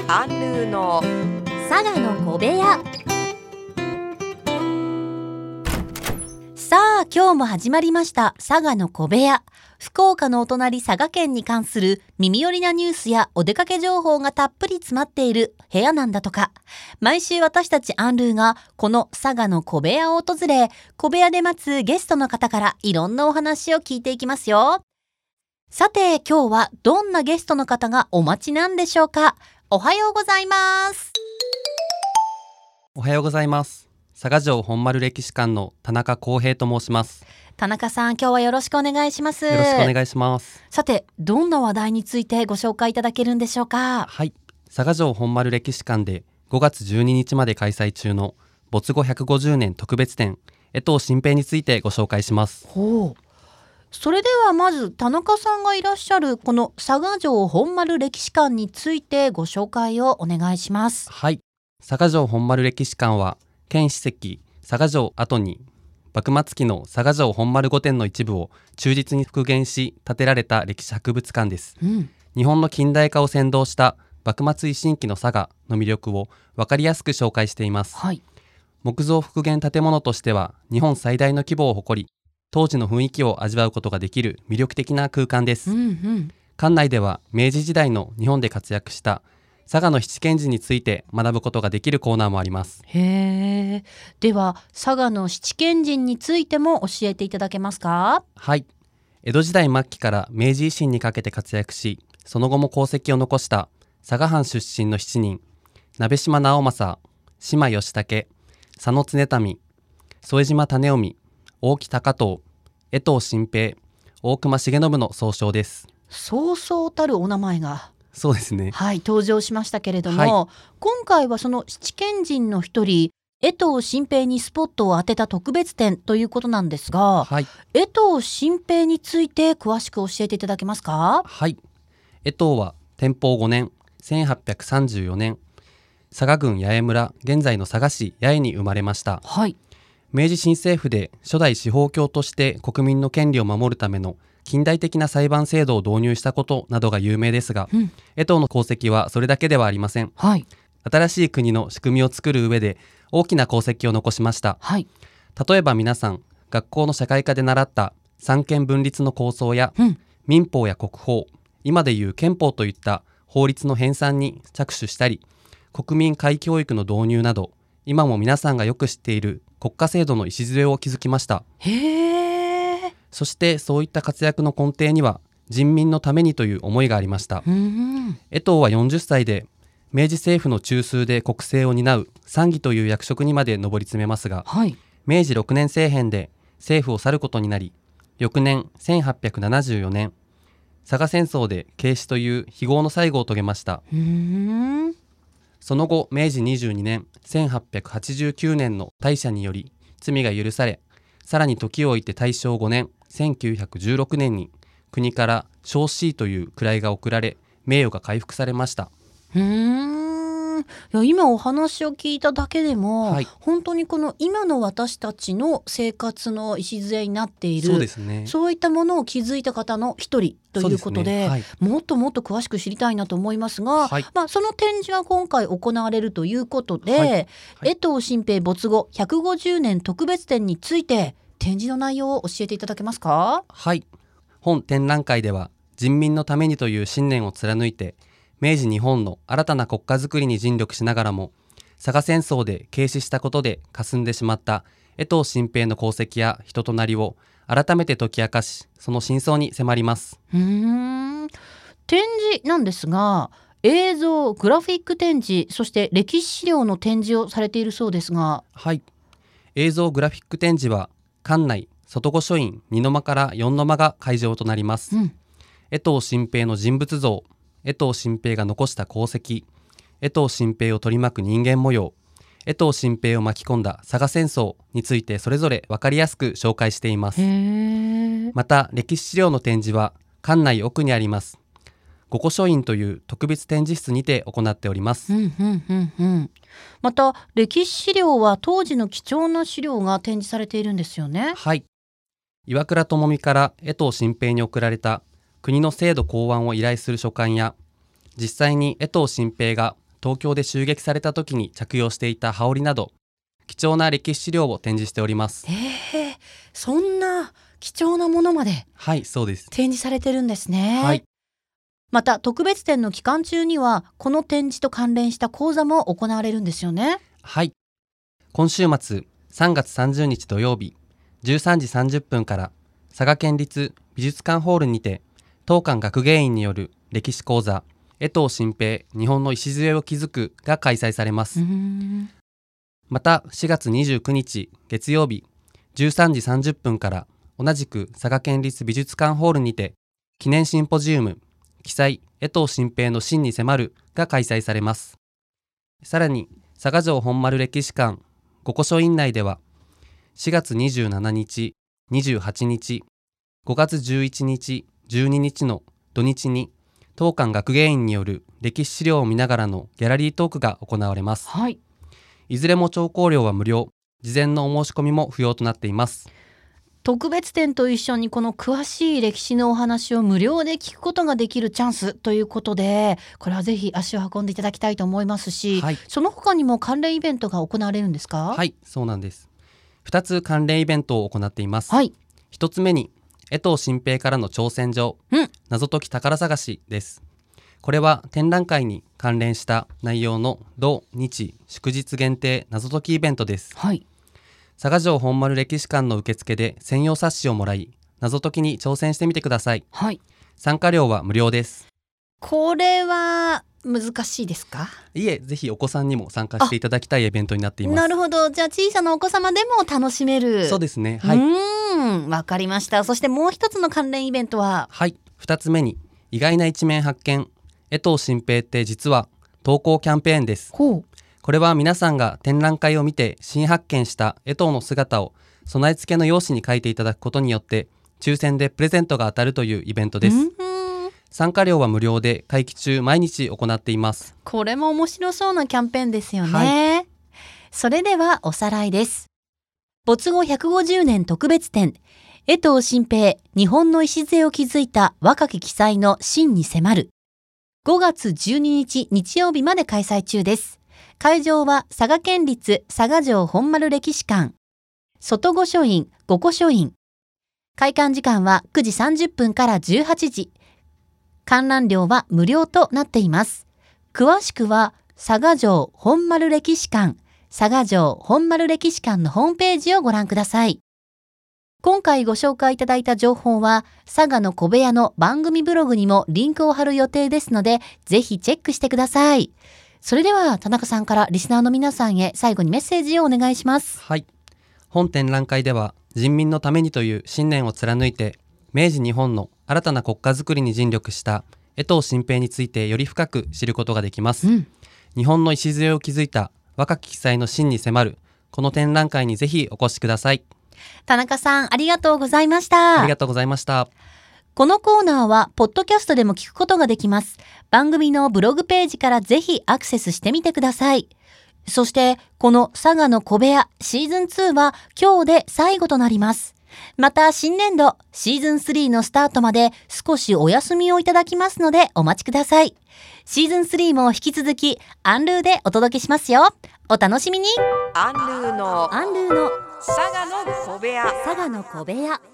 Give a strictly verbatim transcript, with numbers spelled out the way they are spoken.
アンルーの佐賀の小部屋。さあ今日も始まりました佐賀の小部屋。福岡のお隣佐賀県に関する耳寄りなニュースやお出かけ情報がたっぷり詰まっている部屋なんだとか。毎週私たちアンルーがこの佐賀の小部屋を訪れ、小部屋で待つゲストの方からいろんなお話を聞いていきますよ。さて今日はどんなゲストの方がお待ちなんでしょうか。おはようございます。 おはようございます。佐賀城本丸歴史館の田中康平と申します。 田中さん、今日はよろしくお願いします。 よろしくお願いします。 さて、どんな話題についてご紹介いただけるんでしょうか。 はい、佐賀城本丸歴史館でごがつじゅうににちまで開催中の没後ひゃくごじゅうねん特別展江藤新平についてご紹介します。 ほう。それではまず田中さんがいらっしゃるこの佐賀城本丸歴史館についてご紹介をお願いします。 はい、佐賀城本丸歴史館は県史跡佐賀城跡に幕末期の佐賀城本丸御殿の一部を忠実に復元し建てられた歴史博物館です、 うん、 日本の近代化を先導した幕末維新期の佐賀の魅力を分かりやすく紹介しています、 はい、 木造復元建物としては日本最大の規模を誇り、当時の雰囲気を味わうことができる魅力的な空間です、 うんうん、 館内では明治時代の日本で活躍した佐賀の七賢人について学ぶことができるコーナーもあります。 へー。では佐賀の七賢人についても教えていただけますか。 はい、江戸時代末期から明治維新にかけて活躍し、その後も功績を残した佐賀藩出身のしちにん、鍋島直政、島義武、佐野常民、副島種臣、大木高遠、江藤新平、大隈重信の総称です。 そうそうたるお名前がそうですね、 はい、登場しましたけれども、 はい、 今回はその七賢人の一人江藤新平にスポットを当てた特別展ということなんですが、 はい、 江藤新平について詳しく教えていただけますか。 はい、江藤は天保ごねんせんはっぴゃくさんじゅうよねん佐賀郡八重村現在の佐賀市八重に生まれました、 はい、 明治新政府で初代司法卿として国民の権利を守るための近代的な裁判制度を導入したことなどが有名ですが、 うん、 江藤の功績はそれだけではありません、 はい、 新しい国の仕組みを作る上で大きな功績を残しました、 はい、 例えば皆さん学校の社会科で習った三権分立の構想や、 うん、 民法や国法、今でいう憲法といった法律の編纂に着手したり、国民皆教育の導入など今も皆さんがよく知っている国家制度の礎を築きました。 へー。 そしてそういった活躍の根底には人民のためにという思いがありました。 うん、 江藤はよんじゅっさいで明治政府の中枢で国政を担う参議という役職にまで上り詰めますが、 はい、 明治ろくねん政変で政府を去ることになり、翌年せんはっぴゃくななじゅうよねん佐賀戦争で軽死という非業の最後を遂げました。 うーん、 その後明治にじゅうにねんせんはっぴゃくはちじゅうきゅうねんの大赦により罪が許され、さらに時を置いて大正ごねんせんきゅうひゃくじゅうろくねんに国から昇進という位が贈られ、名誉が回復されました。 うーん、いや今お話を聞いただけでも、 はい、 本当にこの今の私たちの生活の礎になっている、 そうですね、 そういったものを築いた方の一人ということ で, そうですね、はい、 もっともっと詳しく知りたいなと思いますが、 はい、 まあ、その展示が今回行われるということで、 はいはい、 江藤新平没後ひゃくごじゅうねん特別展について展示の内容を教えていただけますか。 はい、本展覧会では人民のためにという信念を貫いて明治日本の新たな国家づくりに尽力しながらも、佐賀戦争で軽死したことで霞んでしまった江藤新平の功績や人となりを改めて解き明かし、その真相に迫ります。 うーん、展示なんですが映像、グラフィック展示、そして歴史資料の展示をされているそうですが。 はい、映像グラフィック展示は館内外御書院にの間からよんの間が会場となります、 うん、 江藤新平の人物像、江藤新平が残した功績、江藤新平を取り巻く人間模様、江藤新平を巻き込んだ佐賀戦争についてそれぞれ分かりやすく紹介しています。 へー。 また歴史資料の展示は館内奥にあります御古書院という特別展示室にて行っております、 うんうんうんうん、また歴史資料は当時の貴重な資料が展示されているんですよね。 はい、岩倉智美から江藤新平に贈られた国の制度考案を依頼する書簡や、実際に江藤新平が東京で襲撃された時に着用していた羽織など貴重な歴史資料を展示しております。 えー、そんな貴重なものまではいそうです。 展示されてるんですね。 はい。 また特別展の期間中にはこの展示と関連した講座も行われるんですよね。 はい。今週末さんがつさんじゅうにち土曜日じゅうさんじさんじゅっぷんから佐賀県立美術館ホールにて当館学芸員による歴史講座江藤新平日本の礎を築くが開催されます。 うーんまたしがつにじゅうくにち月曜日じゅうさんじさんじゅっぷんから同じく佐賀県立美術館ホールにて記念シンポジウム記載江藤新平の真に迫るが開催されます。さらに佐賀城本丸歴史館御古書院内ではしがつにじゅうしちにちにじゅうはちにちごがつじゅういちにちじゅうににちの土日に当館学芸員による歴史資料を見ながらのギャラリートークが行われます。 はい、 いずれも聴講料は無料、事前のお申し込みも不要となっています。 特別展と一緒にこの詳しい歴史のお話を無料で聞くことができるチャンスということで、これはぜひ足を運んでいただきたいと思いますし、 はい、 その他にも関連イベントが行われるんですか？ はい、そうなんです。ふたつ関連イベントを行っています。 はい、 ひとつめに江藤新平からの挑戦状、 うん、 謎解き宝探しです。これは展覧会に関連した内容の土日祝日限定謎解きイベントです。 はい、 佐賀城本丸歴史館の受付で専用冊子をもらい謎解きに挑戦してみてください。 はい、 参加料は無料です。 これは難しいですか？ いえ、ぜひお子さんにも参加していただきたいイベントになっています。 なるほど。じゃあ小さなお子様でも楽しめる。 そうですね。はい、 うーん、わかりました。そしてもう一つの関連イベントは？ はい、ふたつめに意外な一面発見、江藤新平って実は投稿キャンペーンです。 ほう。 これは皆さんが展覧会を見て新発見した江藤の姿を備え付けの用紙に書いていただくことによって抽選でプレゼントが当たるというイベントです。 うん、 参加料は無料で会期中毎日行っています。 これも面白そうなキャンペーンですよね。 はい、 それではおさらいです。没後ひゃくごじゅうねん特別展、江藤新平日本の礎を築いた若き奇才の真に迫る、ごがつじゅうににち日曜日まで開催中です。会場は佐賀県立佐賀城本丸歴史館、外御書院、御古書院。開館時間はくじさんじゅっぷんからじゅうはちじ。観覧料は無料となっています。詳しくは佐賀城本丸歴史館、佐賀城本丸歴史館のホームページをご覧ください。今回ご紹介いただいた情報は佐賀の小部屋の番組ブログにもリンクを貼る予定ですので、ぜひチェックしてください。それでは田中さんからリスナーの皆さんへ最後にメッセージをお願いします。 はい、本展覧会では人民のためにという信念を貫いて明治日本の新たな国家づくりに尽力した江藤新平についてより深く知ることができます。うん、日本の礎を築いた若き奇才の真に迫るこの展覧会にぜひお越しください。 田中さん、ありがとうございました。 ありがとうございました。 このコーナーはポッドキャストでも聞くことができます。番組のブログページからぜひアクセスしてみてください。そしてこの佐賀の小部屋シーズンツーは今日で最後となります。また新年度シーズンスリーのスタートまで少しお休みをいただきますのでお待ちください。シーズンスリーも引き続きアンルーでお届けしますよ。お楽しみに。 アンルーのアンルーの佐賀の小部屋。 佐賀の小部屋。